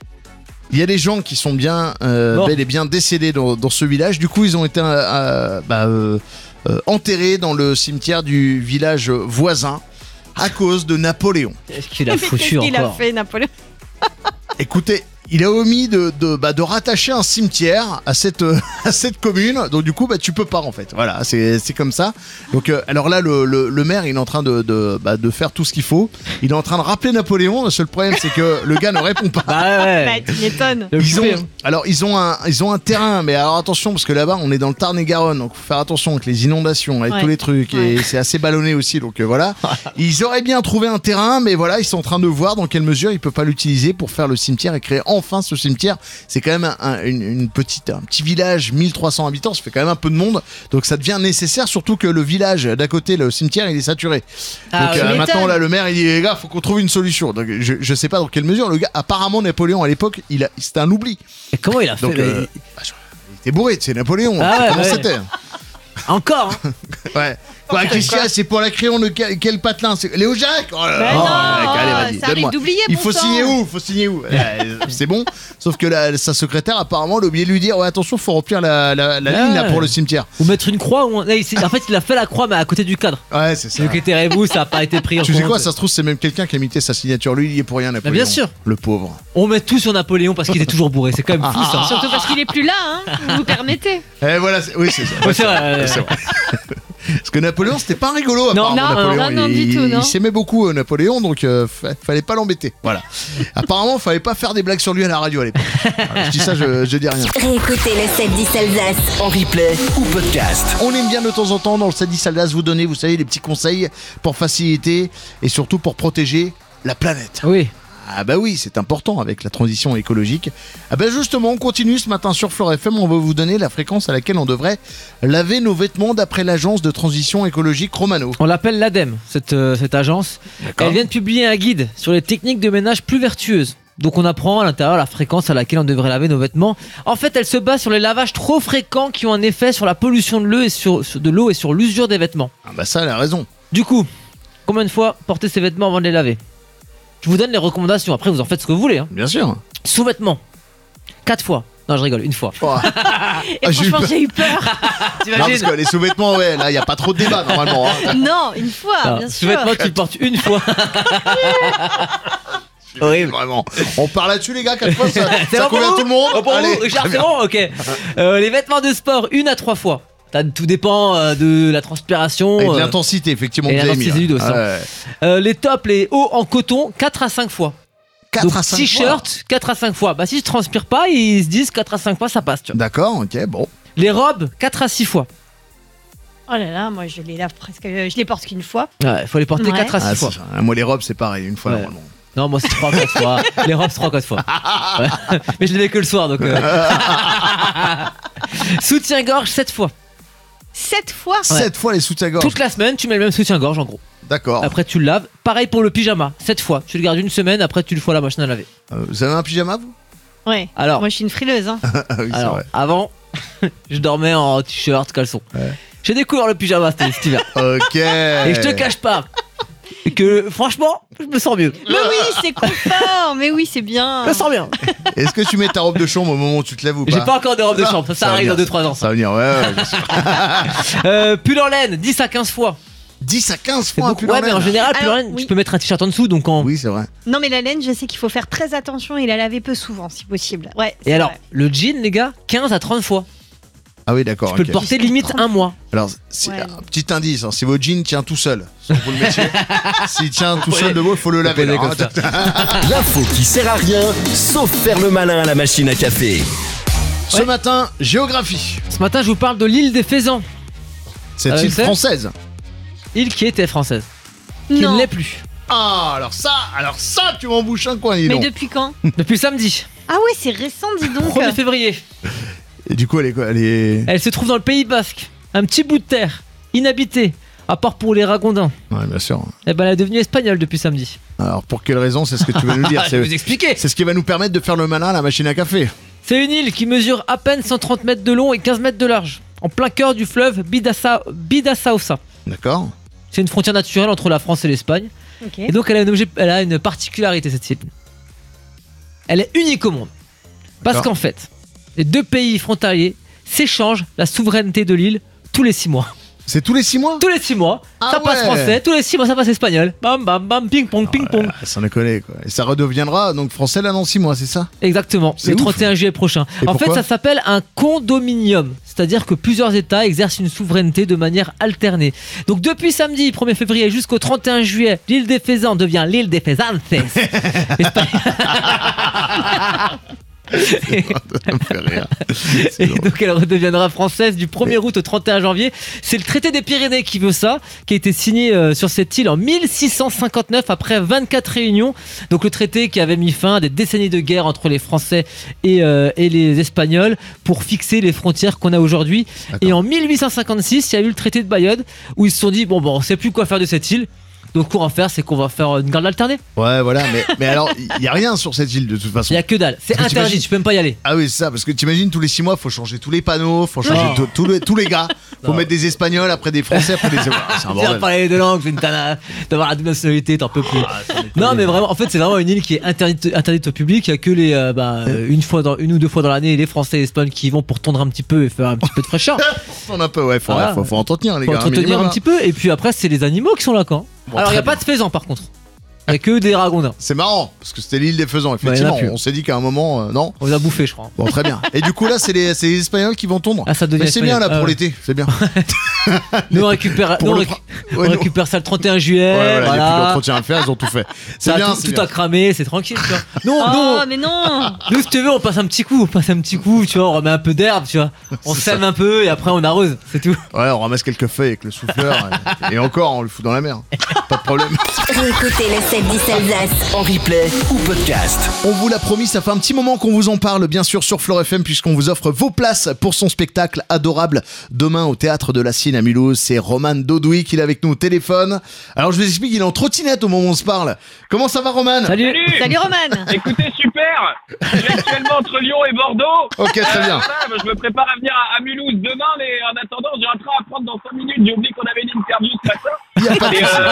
Il y a des gens qui sont bien, euh, Bon. bel et bien décédés dans, dans ce village. Du coup, ils ont été euh, euh, bah, euh, euh, enterrés dans le cimetière du village voisin à cause de Napoléon. Qu'est-ce qu'il a Mais foutu Qu'est-ce qu'il a encore fait, Napoléon? Écoutez, il a omis de, de, bah, de rattacher un cimetière à cette, euh, à cette commune. Donc du coup, bah, tu peux pas en fait. Voilà, c'est c'est comme ça. Donc euh, alors là, le, le, le maire, il est en train de, de, bah, de faire tout ce qu'il faut. Il est en train de rappeler Napoléon. Le seul problème, c'est que le gars ne répond pas. Bah ouais. Bah, tu m'étonnes. Le Ils ont, coupé, hein. alors ils ont un, ils ont un terrain, mais alors attention parce que là-bas on est dans le Tarn-et-Garonne, donc faut faire attention avec les inondations, avec Ouais. tous les trucs, et Ouais. c'est assez ballonné aussi, donc euh, voilà. Ils auraient bien trouvé un terrain, mais voilà, ils sont en train de voir dans quelle mesure ils peuvent pas l'utiliser pour faire le cimetière et créer enfin ce cimetière. C'est quand même un, un- une, une petite, un petit village, mille trois cents habitants, ça fait quand même un peu de monde, donc ça devient nécessaire, surtout que le village d'à côté, le cimetière, il est saturé. Ah, donc ouais. euh, m'étonnes. maintenant là, le maire il dit les gars, faut qu'on trouve une solution. Donc je, je sais pas dans quelle mesure le gars, apparemment Napoléon à l'époque, il a, c'était un oubli. Et comment il a fait Donc, mais- euh, bah, je- il était bourré, c'est Napoléon. Ah ouais, Comment ouais. c'était Encore hein. Ouais. Quoi, Christian, c'est pour la crayon de quel, quel patelin c'est Léo Jacques oh là là. Bah Oh, non, mec, allez, vas-y, ça arrive donne-moi. d'oublier, Il bon faut sang. signer où Faut signer où Euh, C'est bon. Sauf que la- sa secrétaire, apparemment, elle a oublié de lui dire ouais, attention, faut remplir la, la, la Ouais. ligne là, pour le cimetière. Ou mettre une croix ou un- Eh, il- En fait, il a fait la croix, mais à côté du cadre. Ouais, c'est ça. Le était rebou, ça a pas été pris en Tu sais compte. quoi, ça se trouve, c'est même quelqu'un qui a imité sa signature. Lui, il y est pour rien, Napoléon. bien sûr. Le pauvre. On met tout sur Napoléon parce qu'il était toujours bourré. C'est quand même fou ça. Surtout parce qu'il est plus là, hein. Vous vous permettez. Et voilà, c'est- oui, c'est ça. Ouais, c'est vrai, ouais, C'est ouais. vrai. Parce que Napoléon, c'était pas un rigolo. Non, apparemment, non, Napoléon. non, non, il, du tout, non. il s'aimait beaucoup, euh, Napoléon, donc euh, fa- fallait pas l'embêter. Voilà. Apparemment, fallait pas faire des blagues sur lui à la radio à l'époque. Voilà, je dis ça, je, je dis rien. Réécoutez le sept dix Alsace. En replay ou podcast. On aime bien de temps en temps dans le sept dix Alsace vous donner, vous savez, des petits conseils pour faciliter et surtout pour protéger la planète. Oui. Ah bah oui, c'est important avec la transition écologique. Ah bah justement, on continue ce matin sur Flore F M, on va vous donner la fréquence à laquelle on devrait laver nos vêtements d'après l'agence de transition écologique Romano. On l'appelle l'ADEME, cette, euh, cette agence. D'accord. Elle vient de publier un guide sur les techniques de ménage plus vertueuses. Donc on apprend à l'intérieur la fréquence à laquelle on devrait laver nos vêtements. En fait, elle se base sur les lavages trop fréquents qui ont un effet sur la pollution de l'eau et sur, sur- de l'eau et sur l'usure des vêtements. Ah bah ça, elle a raison. Du coup, combien de fois porter ses vêtements avant de les laver? Je vous donne les recommandations, après vous en faites ce que vous voulez. Hein. Bien sûr. Sous-vêtements, quatre fois. Non, je rigole, une fois. Oh. Et Ah, j'ai eu franchement, peur. j'ai eu peur. Non, parce que les sous-vêtements, ouais, là, il n'y a pas trop de débat normalement. hein. Non, une fois, Alors, bien sûr. sous-vêtements, tu le portes une fois. Horrible. Vraiment. On parle là-dessus, les gars, quatre fois, ça, C'est ça bon pour convient vous tout le monde. Oh, pour Allez, vous, Richard, très c'est bien. bon. Ok. Euh, les vêtements de sport, une à trois fois. T'as- Tout dépend euh, de la transpiration. Avec euh, l'intensité, effectivement, et que vous avez mis. l'intensité du dos, ça. Ouais. euh, les tops, les hauts en coton, quatre à cinq fois. quatre Donc à cinq t-shirt, quatre à cinq fois. Bah si je transpire pas, ils se disent quatre à cinq fois, ça passe. Tu vois. D'accord, ok, bon. Les robes, quatre à six fois. Oh là là, moi je les lave presque, euh, je les porte qu'une fois. Ouais, faut les porter Ouais. quatre à six Ah, fois. c'est ça. Moi, les robes, c'est pareil, une fois Ouais. normalement. Non, moi c'est trois à quatre fois. Les robes, c'est trois à quatre fois. Ouais. Mais je les mets que le soir, donc. euh. Soutien-gorge, sept fois. Sept fois. Sept fois les soutiens-gorge. Toute la semaine, tu mets le même soutien-gorge en gros. D'accord. Après, tu le laves. Pareil pour le pyjama, sept fois. Tu le gardes une semaine, après, tu le fous à la machine à laver. Euh, vous avez un pyjama, vous Ouais. Alors, Moi je suis une frileuse. Hein. Ah oui, c'est alors vrai. avant, je dormais en t-shirt, caleçon. Ouais. J'ai découvert le pyjama cet cet hiver. Ok. Et je te cache pas que, franchement, je me sens mieux. Mais oui, c'est confort. Mais oui, c'est bien. Je me sens bien. Est-ce que tu mets ta robe de chambre au moment où tu te lèves ou pas J'ai pas encore de robe de Non, chambre, ça, ça ça va arrive venir. dans deux trois ans. Ça va venir, ouais, ouais, bien sûr. Euh, pull en laine, dix à quinze fois. dix à quinze C'est fois un beaucoup. pull en Ouais, mais en laine. général, pull en Alors, laine, oui. tu peux mettre un t-shirt en dessous, donc en. Oui, c'est vrai. Non mais la laine, je sais qu'il faut faire très attention et la laver peu souvent si possible. Ouais. Et c'est alors, vrai. le jean, les gars, quinze à trente fois. Ah oui, d'accord. Tu peux ok. le porter limite un mois. Alors, si- Ouais. un petit indice, hein, si votre jean tient tout seul, sans vous le mettiez, s'il tient tout seul de vous, il faut le laver. poser alors, comme hein. L'info qui sert à rien, sauf faire le malin à la machine à café. Ce Ouais. matin, géographie. Ce matin, je vous parle de l'île des Faisans. Cette Ah, île c'est française. île qui était française, qui Non. ne l'est plus. Ah, alors ça, alors ça, tu m'embouches un coin, dis Mais donc. depuis quand? Depuis samedi, Ah ouais, c'est récent, dis donc. premier février. Et du coup, elle est quoi? Elle est. Elle se trouve dans le Pays Basque, un petit bout de terre, inhabité, à part pour les ragondins. Ouais, bien sûr. Et ben elle est devenue espagnole depuis samedi. Alors, pour quelle raison? C'est ce que tu vas nous dire. Je vais C'est vous expliquer. c'est ce qui va nous permettre de faire le malin à la machine à café. C'est une île qui mesure à peine cent trente mètres de long et quinze mètres de large, en plein cœur du fleuve Bidassa- Bidasaosa. D'accord. C'est une frontière naturelle entre la France et l'Espagne. Ok. Et donc elle a, une objet- elle a une particularité, cette île. Elle est unique au monde. Parce D'accord. qu'en fait, les deux pays frontaliers s'échangent la souveraineté de l'île tous les six mois. C'est tous les six mois? Tous les six mois, Ah ça passe ouais. français, tous les six mois ça passe espagnol. Bam bam bam, ping pong, ping pong. Ah, sans déconner, quoi. Et ça redeviendra donc français là dans six mois, c'est ça? Exactement, C'est le ouf. trente et un juillet prochain. Et en fait, pourquoi ça s'appelle un condominium, c'est-à-dire que plusieurs États exercent une souveraineté de manière alternée. Donc depuis samedi premier février jusqu'au trente et un juillet, l'île des Faisans devient l'île des Faisantes. Espa- Ça me fait rire. C'est Et drôle. donc elle redeviendra française du premier août au trente et un janvier. C'est le traité des Pyrénées qui veut ça, qui a été signé euh, sur cette île en mille six cent cinquante-neuf après vingt-quatre réunions. Donc le traité qui avait mis fin à des décennies de guerre entre les Français et, euh, et les Espagnols pour fixer les frontières qu'on a aujourd'hui. D'accord. Et en mille huit cent cinquante-six, il y a eu le traité de Bayonne où ils se sont dit bon, bon on sait plus quoi faire de cette île. Donc ce qu'on va faire, c'est qu'on va faire une garde alternée. Ouais, voilà, mais, mais alors, il y a rien sur cette île de toute façon. Il y a que dalle. C'est Parce que interdit, t'imagines- tu peux même pas y aller. Ah oui, c'est ça, parce que t'imagines tous les six mois, faut changer tous les panneaux, faut changer Non. tout- tous les, tous les gars, faut Non. mettre des Espagnols après des Français, après des. Ah, c'est un Viens bordel. parler de langue, c'est une tana, d'avoir la double nationalité, t'en peux plus. Ah, ça m'étonne. Non mais vraiment, en fait c'est vraiment une île qui est interdite, interdite au public. Il y a que les euh, bah, euh, une fois dans, une ou deux fois dans l'année les Français et les Espagnols qui y vont pour tondre un petit peu et faire un petit peu de fraîcheur. On a un peu, ouais, faut, Voilà. faut, faut entretenir les Pour gars. entretenir minimum, un hein. petit peu. Et puis après c'est les animaux qui sont là quand. Bon, Alors il y a très pas de faisans par contre. Il y a que des ragondins. C'est marrant, parce que c'était l'île des faisans, Bah, il y en a effectivement. plus. On s'est dit qu'à un moment, euh, non. On les a bouffés je crois. Bon, très bien. Et du coup, là, c'est les, c'est les Espagnols qui vont tondre. Ah ça devient. Mais c'est bien là espagnol. pour Ah, ouais. l'été, c'est bien. Nous on récupère, Pour nous, on le récu- prin- on Ouais, nous- récupère ça le trente et un juillet. Ouais, voilà, il n'y a plus voilà. d'entretien à faire, ils ont tout fait. C'est Ça a bien, tout, c'est tout bien. a cramé, c'est tranquille. Tu vois. Non, Oh, non. mais non. Nous, si tu veux, on passe un petit coup, on passe un petit coup, tu vois, on remet un peu d'herbe, tu vois, on C'est sème un peu et après on arrose, c'est tout. Ouais, on ramasse quelques feuilles avec le souffleur. et, et encore, on le fout dans la mer. Pas de problème. Écoutez le sept dix Alsace. En replay ou podcast. On vous l'a promis, ça fait un petit moment qu'on vous en parle, bien sûr, sur Flore F M, puisqu'on vous offre vos places pour son spectacle adorable demain au Théâtre de la Cine à Mulhouse. C'est Roman Dodouy qui est avec nous au téléphone. Alors, je vous explique, il est en trottinette au moment où on se parle. Comment ça va, Roman? Salut. Salut Roman. Écoutez, super. Je suis actuellement entre Lyon et Bordeaux. Ok, très bien. Voilà, bah, je me prépare à venir à, à Mulhouse demain, mais en attendant, j'ai un train à prendre dans cinq minutes. J'ai oublié qu'on avait une interview ce matin. Il y a pas de Et, souci.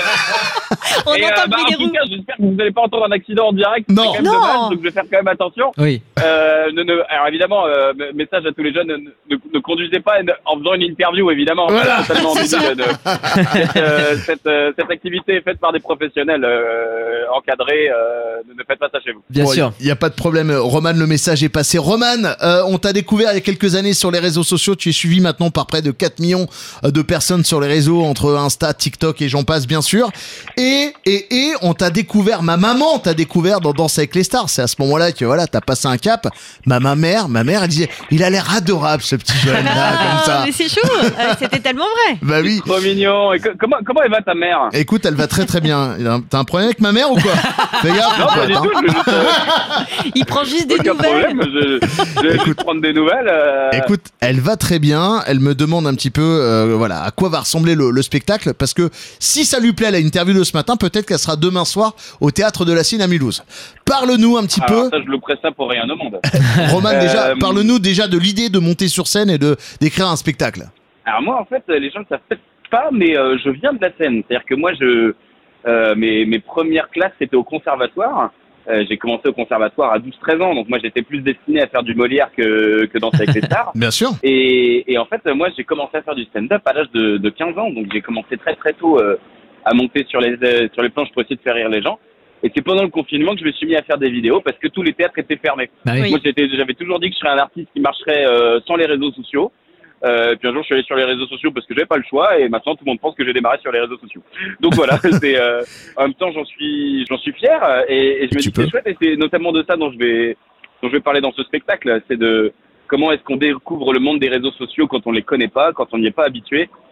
euh, On et, entend euh, le bah, bruit en des tout roues. cas, j'espère que vous n'allez pas entendre un accident en direct. Non. C'est quand même Non. dommage, donc je vais faire quand même attention. Oui. Euh, ne, ne- alors évidemment, euh, m- message à tous les jeunes, ne, ne, ne conduisez pas en faisant une interview, évidemment. Voilà, C'est totalement c'est débile de- cette, euh, cette, euh, cette activité est faite par des professionnels euh, encadrés. Euh, ne, ne faites pas ça chez vous. Bien Bon, sûr. Il n'y a pas de problème, Roman, le message est passé. Roman, euh, on t'a découvert il y a quelques années sur les réseaux sociaux. Tu es suivi maintenant par près de quatre millions de personnes sur les réseaux, entre Insta, TikTok et j'en passe, bien sûr. Et, et, et on t'a découvert, ma maman t'a découvert dans Danse avec les stars. C'est à ce moment-là que voilà, t'as passé un cap. Ma, ma mère, ma mère, elle disait, il a l'air adorable, ce petit jeune là, comme Ah, ça. mais c'est chou. Euh, C'était tellement vrai. Bah oui. Trop mignon. Et que- comment, comment elle va ta mère? Écoute, elle va très très bien. T'as un problème avec ma mère ou quoi? Fais gaffe, Non, mon pas du pote, tout. hein. Je veux juste, euh, Il prend juste des aucun nouvelles. problème. Je, je vais juste prendre des nouvelles. euh, Écoute, elle va très bien. Elle me demande un petit peu, euh, voilà, à quoi va ressembler le, le spectacle, parce que si ça lui plaît, la interview de ce matin, peut-être qu'elle sera demain soir au Théâtre de la Cine à Mulhouse. Parle-nous un petit alors peu, ça, je louperais ça pour rien au monde. Roman, Euh, déjà. Parle-nous déjà de l'idée de monter sur scène et de d'écrire un spectacle. Alors moi, en fait, les gens ne savent peut-être pas, mais euh, je viens de la scène. C'est-à-dire que moi, je, euh, mes, mes premières classes, c'était au conservatoire. Euh, j'ai commencé au conservatoire à douze treize ans, donc moi, j'étais plus destiné à faire du Molière que, que Danser avec les stars. Bien sûr. Et, et en fait, moi, j'ai commencé à faire du stand-up à l'âge de, de quinze ans, donc j'ai commencé très très tôt euh, à monter sur les, euh, sur les planches pour essayer de faire rire les gens. Et c'est pendant le confinement que je me suis mis à faire des vidéos parce que tous les théâtres étaient fermés. Bah oui. Oui. Moi, j'étais- j'avais toujours dit que je serais un artiste qui marcherait euh, sans les réseaux sociaux. Euh, puis un jour, je suis allé sur les réseaux sociaux parce que j'avais pas le choix, et maintenant tout le monde pense que j'ai démarré sur les réseaux sociaux. Donc voilà, c'est euh, en même temps, j'en suis, j'en suis fier, et, et je me Tu dis que peux. c'est chouette, et c'est notamment de ça dont je vais, dont je vais parler dans ce spectacle. C'est de comment est-ce qu'on découvre le monde des réseaux sociaux quand on les connaît pas, quand on n'y est pas habitué,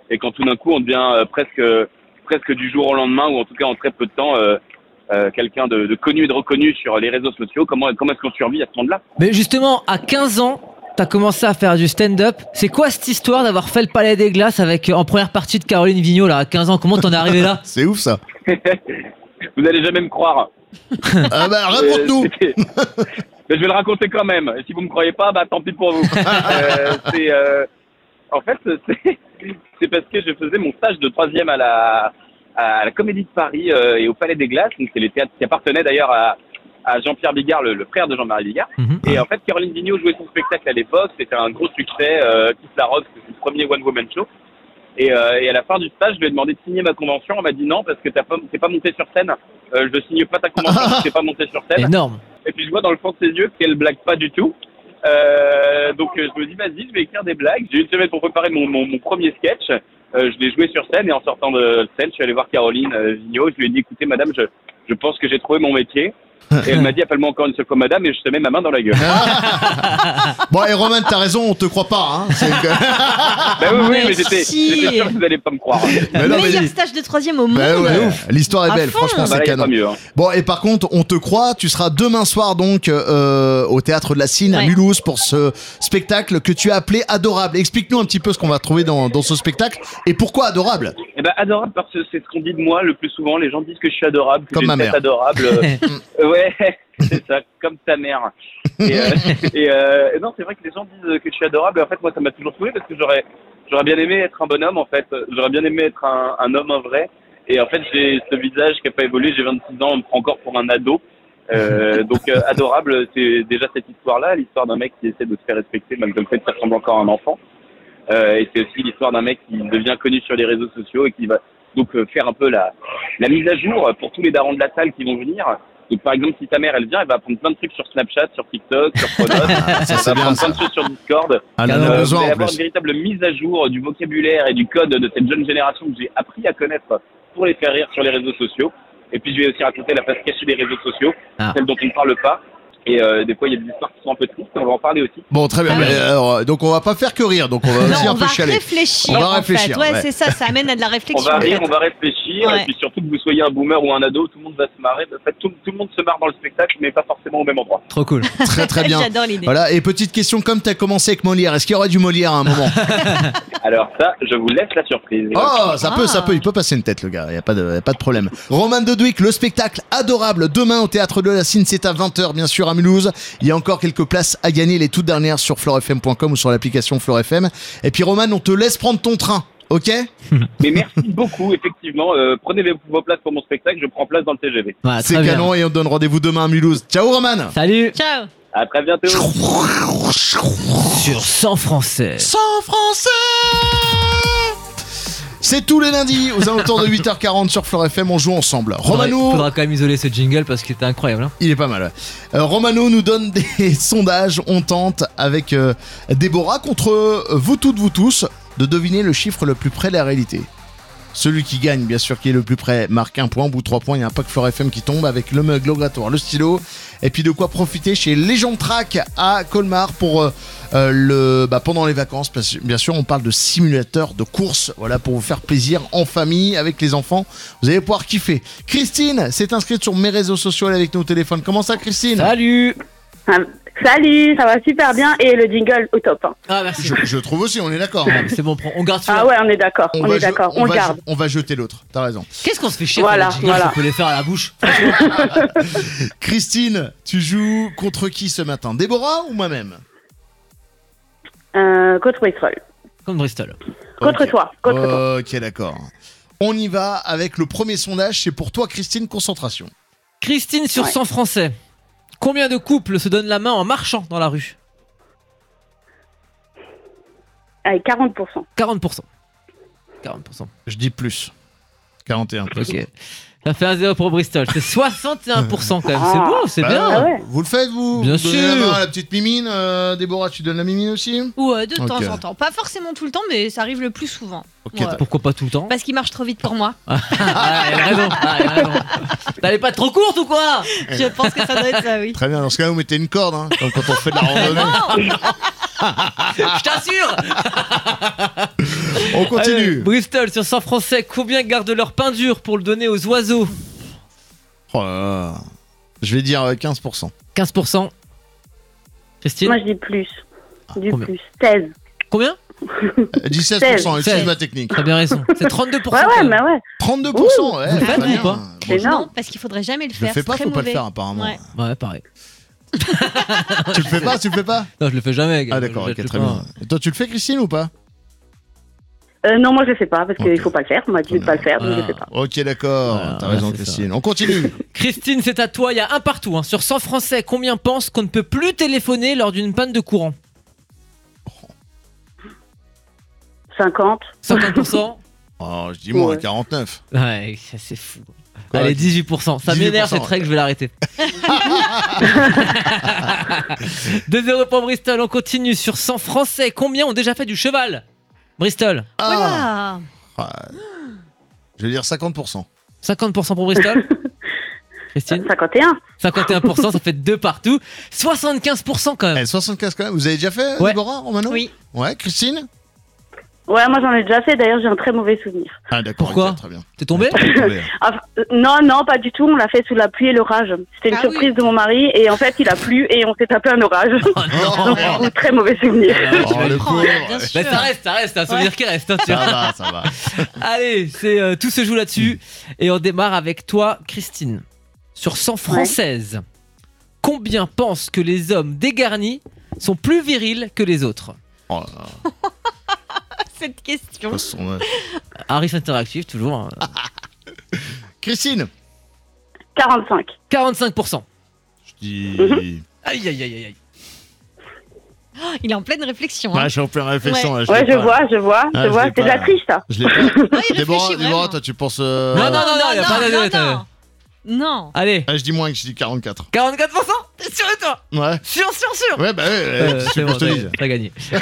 et quand tout d'un coup on devient euh, presque presque du jour au lendemain, ou en tout cas en très peu de temps, euh, euh, quelqu'un de, de connu et de reconnu sur les réseaux sociaux. Comment comment est-ce qu'on survit à ce monde-là? Mais justement, à quinze ans, t'as commencé à faire du stand-up. C'est quoi cette histoire d'avoir fait le Palais des Glaces avec en première partie de Caroline Vigneault là à quinze ans? Comment t'en es arrivé là? C'est ouf ça. Vous n'allez jamais me croire. Ah bah raconte-nous. Euh, Mais je vais le raconter quand même. Et si vous me croyez pas, bah tant pis pour vous. euh, c'est, euh, en fait, c'est, c'est parce que je faisais mon stage de troisième à la, à la Comédie de Paris euh, et au Palais des Glaces. Donc c'est les théâtres qui appartenaient d'ailleurs à, à Jean-Pierre Bigard, le, le frère de Jean-Marie Bigard. Mm-hmm. Et en fait, Caroline Vigneault jouait son spectacle à l'époque. C'était un gros succès. Euh, Kiss la Rock, c'était le premier One Woman Show. Et, euh, et à la fin du stage, je lui ai demandé de signer ma convention. Elle m'a dit non parce que t'as pas, t'es pas monté sur scène. Euh, je signe pas ta convention parce que t'es pas monté sur scène. Énorme. Et puis je vois dans le fond de ses yeux qu'elle blague pas du tout. Euh, donc euh, je me dis vas-y, je vais écrire des blagues. J'ai eu une semaine pour préparer mon, mon, mon premier sketch. Euh, je l'ai joué sur scène et en sortant de scène, je suis allé voir Caroline euh, Vigneault. Je lui ai dit écoutez madame, je, je pense que j'ai trouvé mon métier. Et elle m'a dit appelle-moi encore une seule fois madame et je te mets ma main dans la gueule. Bon, et Roman, t'as raison, on te croit pas. Hein. C'est que... bah oui, oui, mais, mais j'étais, si. j'étais sûr que vous allez pas me croire. Mais non, Meilleur mais... stage de troisième au monde. Bah ouais, l'histoire est À belle, fond. franchement, Bah c'est là, y a canon. pas mieux, hein. Bon, et par contre, on te croit, tu seras demain soir donc euh, au Théâtre de la Cine à Ouais. Mulhouse pour ce spectacle que tu as appelé Adorable. Explique-nous un petit peu ce qu'on va trouver dans, dans ce spectacle et pourquoi Adorable. Eh ben adorable parce que c'est ce qu'on dit de moi le plus souvent. Les gens disent que je suis adorable, que Comme j'ai ma une tête mère. adorable. Euh, ouais, c'est ça, comme ta mère. Et, euh, et, euh, et non, c'est vrai que les gens disent que je suis adorable. Et en fait, moi, ça m'a toujours saoulé parce que j'aurais, j'aurais bien aimé être un bonhomme. En fait, j'aurais bien aimé être un, un homme, un vrai. Et en fait, j'ai ce visage qui a pas évolué. J'ai vingt-six ans, on me prend encore pour un ado. Euh, donc euh, adorable, c'est déjà cette histoire-là, l'histoire d'un mec qui essaie de se faire respecter malgré le fait de ressembler encore à un enfant. Euh, et c'est aussi l'histoire d'un mec qui devient connu sur les réseaux sociaux et qui va donc euh, faire un peu la, la mise à jour pour tous les darons de la salle qui vont venir. Donc par exemple, si ta mère elle vient, elle va apprendre plein de trucs sur Snapchat, sur TikTok, sur Pronos, Ça, elle c'est va bien, apprendre ça. plein de choses sur Discord. Ah, là, on Euh, a Euh, vous besoin allez en avoir plus. une véritable mise à jour du vocabulaire et du code de cette jeune génération que j'ai appris à connaître pour les faire rire sur les réseaux sociaux. Et puis je vais aussi raconter la face cachée des réseaux sociaux, Ah. celle dont on ne parle pas. Et euh, des fois, il y a des histoires qui sont un peu tristes, on va en parler aussi. Bon, très bien. Ah mais, oui. alors, donc on va pas faire que rire, donc on va Non, aussi un on peu va chialer. réfléchir. On va en réfléchir, fait. Ouais, ouais. c'est ça, ça amène à de la On réflexion. va en rire, fait. on va réfléchir, Ouais. et puis surtout que vous soyez un boomer ou un ado, tout le monde va se marrer. En fait, tout, tout le monde se marre dans le spectacle, mais pas forcément au même endroit. Trop cool. Très très bien. J'adore l'idée. Voilà, et petite question, comme tu as commencé avec Molière, est-ce qu'il y aurait du Molière à un moment? Alors ça, je vous laisse la surprise. Oh, ça peut, Ah. ça peut, il peut passer une tête, le gars, il n'y a, pas de- y a pas de problème. Roman Dodwick, le spectacle Adorable, demain au Théâtre de la Cine, c'est à vingt heures, bien sûr, à Mulhouse. Il y a encore quelques places à gagner, les toutes dernières sur flore f m point com ou sur l'application Flore F M. Et puis, Roman, on te laisse prendre ton train, ok? Mais merci beaucoup, effectivement. Euh, prenez vos- vos places pour mon spectacle, je prends place dans le T G V. Ouais, C'est très bien. canon et on te donne rendez-vous demain à Mulhouse. Ciao, Roman! Salut. Ciao. À très bientôt. Sur cent français. Sans français! C'est tous les lundis aux alentours de huit heures quarante sur Flore F M, on joue ensemble. Faudra, Romano, faudra quand même isoler ce jingle parce qu'il était incroyable. Hein. il est pas mal. ouais. Euh, Romano nous donne des sondages, on tente avec euh, Déborah contre euh, vous toutes, vous tous, de deviner le chiffre le plus près de la réalité. Celui qui gagne, bien sûr, qui est le plus près, marque un point, au bout de trois points, il y a un pack Flore F M qui tombe avec le mug, l'oratoire, le stylo, et puis de quoi profiter chez Legend Track à Colmar pour euh, euh, le, bah, pendant les vacances. Parce que, bien sûr, on parle de simulateur de course, voilà, pour vous faire plaisir en famille, avec les enfants. Vous allez pouvoir kiffer. Christine s'est inscrite sur mes réseaux sociaux elle est avec nous au téléphone. Comment ça, Christine? Salut. Ah, salut, ça va super bien et le jingle au top. hein. Ah merci. Je, je trouve aussi, on est d'accord. Ah, c'est bon, on garde celui-là. Ah ouais, on est d'accord, on, va est je- d'accord, on, on le va garde. je- on va jeter l'autre, t'as raison. Qu'est-ce qu'on se fait chier Voilà, pour les jingles, voilà. on peut les faire à la bouche. Christine, tu joues contre qui ce matin? Déborah ou moi-même? Euh, contre Bristol. Comme Bristol. Contre Ok. toi, contre toi. Ok, d'accord. On y va avec le premier sondage, c'est pour toi, Christine, concentration. Christine sur Ouais. cent français. Combien de couples se donnent la main en marchant dans la rue? Allez, quarante pour cent. quarante pour cent. quarante pour cent. Je dis plus. quarante et un pour cent. Ok. Ça fait un zéro pour Bristol. C'est soixante et un pour cent quand même. C'est Ah. beau, c'est Bah, bien. Ah ouais. Vous le faites, vous? Bien Vous donnez la sûr. main à la petite mimine, euh, Déborah, tu donnes la mimine aussi? Ouais, de Ok. temps en temps. Pas forcément tout le temps, mais ça arrive le plus souvent. Ok, Ouais. t'as- Pourquoi pas tout le temps? Parce qu'il marche trop vite pour moi. Ah, elle a raison. Ah, elle a raison. T'allais pas être trop courte ou quoi? Je pense que ça doit être ça, oui. Très bien, dans ce cas-là, vous mettez une corde, hein, comme quand on fait de la randonnée. Je t'assure. On continue. Allez, Bristol, sur cent Français, combien gardent leur pain dur pour le donner aux oiseaux? Oh là là. Je vais dire euh, quinze pour cent. quinze pour cent. Christine? Moi, je dis plus. Du combien plus. seize. Combien? Elle dit seize pour cent, excuse ma technique. T'as bien raison. C'est trente-deux pour cent. Ouais, ouais, quand même. bah ouais. trente-deux pour cent, Ouh. ouais. Vous le faites, très ou bien. pas? C'est Bon, énorme. Non, parce qu'il faudrait jamais le Je faire. le fais c'est pas, très faut pas le mauvais. faire apparemment. Ouais. Ouais, pareil. Tu le fais pas, tu le fais pas? Non, je le fais jamais. gars. Ah d'accord, Je ok, le très fais pas. bien. Et toi, tu le fais, Christine, ou pas? Euh, non, moi, je le fais pas parce qu'il Ok. faut pas le faire. On m'a dit de pas le faire, donc je Voilà. le fais pas. Ok, d'accord. Voilà, T'as ouais, raison, c'est Christine. On continue. Christine, c'est à toi. Il y a un partout. Hein. Sur cent Français, combien pensent qu'on ne peut plus téléphoner lors d'une panne de courant? cinquante. cinquante pour cent. Oh, je dis moins, Ouais. quarante-neuf. Ouais, ça, c'est fou. Quoi, Allez, dix-huit pour cent. Ça dix-huit pour m'énerve cent, cette règle, je vais l'arrêter. deux zéro pour Bristol, on continue. Sur cent Français, combien ont déjà fait du cheval? Bristol, Ah. Voilà. Ah. Je vais dire cinquante pour cent. cinquante pour cent pour Bristol. Christine, cinquante et un. cinquante et un pour cent, ça fait deux partout. soixante-quinze pour cent quand même. Eh, soixante-quinze quand même. Vous avez déjà fait, Ouais. Déborah, Romano? Oui. Ouais, Christine? Ouais, moi, j'en ai déjà fait. D'ailleurs, j'ai un très mauvais souvenir. Ah d'accord. Pourquoi ok, Très bien. T'es tombé? Attendez. Ah, euh, non, non, pas du tout. On l'a fait sous la pluie et l'orage. C'était une Ah surprise oui. de mon mari et en fait, il a plu et on s'est tapé un orage. Donc, du coup, très mauvais souvenir. Oh, le Oh, pauvre. bien sûr. Bah, ça reste, ça reste, un souvenir qui reste. Hein, tu Ça vois. va, ça va. Allez, c'est euh, tout se joue là-dessus. Et on démarre avec toi, Christine. Sur cent Françaises, combien pensent que les hommes dégarnis sont plus virils que les autres? Oh là là. Cette question. De toute façon, ouais. Harris Interactive, toujours. hein. Christine? quarante-cinq. quarante-cinq pour cent. Je dis. Aïe, aïe, aïe, aïe, aïe. Il est en pleine réflexion. Ouais, hein. je suis en pleine réflexion. là, Ouais, l'ai je pas. vois, je vois, Ah, je je vois. l'ai C'est de la pas. triche, ça. Je l'ai pas. il réfléchit Déborah, vraiment. Déborah, toi, tu penses. euh, Non, non, non, non, il y a non, pas de- non, attends. non. Non. Allez, Ah, je dis moins que je dis quarante-quatre. quarante-quatre pour cent. T'es sûr de toi? Ouais. Sûr, sûr, sûr. Ouais, bah ouais, ouais, Euh, c'est ce c'est que bon, je te t'as dis. t'as gagné. C'était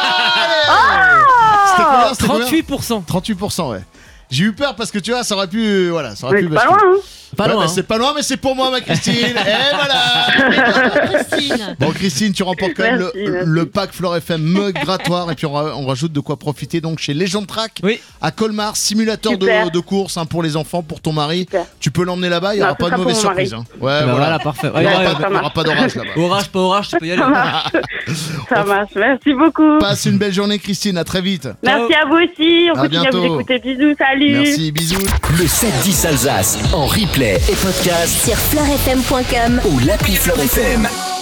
combien? C'était combien trente-huit pour cent. trente-huit pour cent, ouais. J'ai eu peur parce que tu vois, ça aurait pu. Voilà, ça aurait Mais pu c'est pas basculer. loin, hein. Pas Ouais, loin. bah, hein. c'est pas loin, mais c'est pour moi, ma Christine. Et voilà. Christine. Bon, Christine, tu remportes quand même Merci, le, merci. le pack Flore F M mug grattoire. Et puis on, ra- on rajoute de quoi profiter donc chez Legend Track Oui. à Colmar, simulateur Super. de, de course hein, pour les enfants, pour ton mari. Super. Tu peux l'emmener là-bas, il n'y Non, aura ce pas de sera pour mauvaise mon mari. surprise. hein. Ouais, Bah voilà. voilà, parfait. Il n'y Ouais, aura, ouais, pas de- ça il y aura marche. pas d'orage là-bas. Orage, pas orage, tu peux y aller. Ça marche. Ça marche. Merci beaucoup. Passe une belle journée, Christine. À très vite. Merci à vous aussi. On À continue à vous bientôt. écouter. Bisous, salut. Merci, bisous. Le sept dix Alsace en replay et podcast Sur fleur f m point com ou l'appli Fleur F M.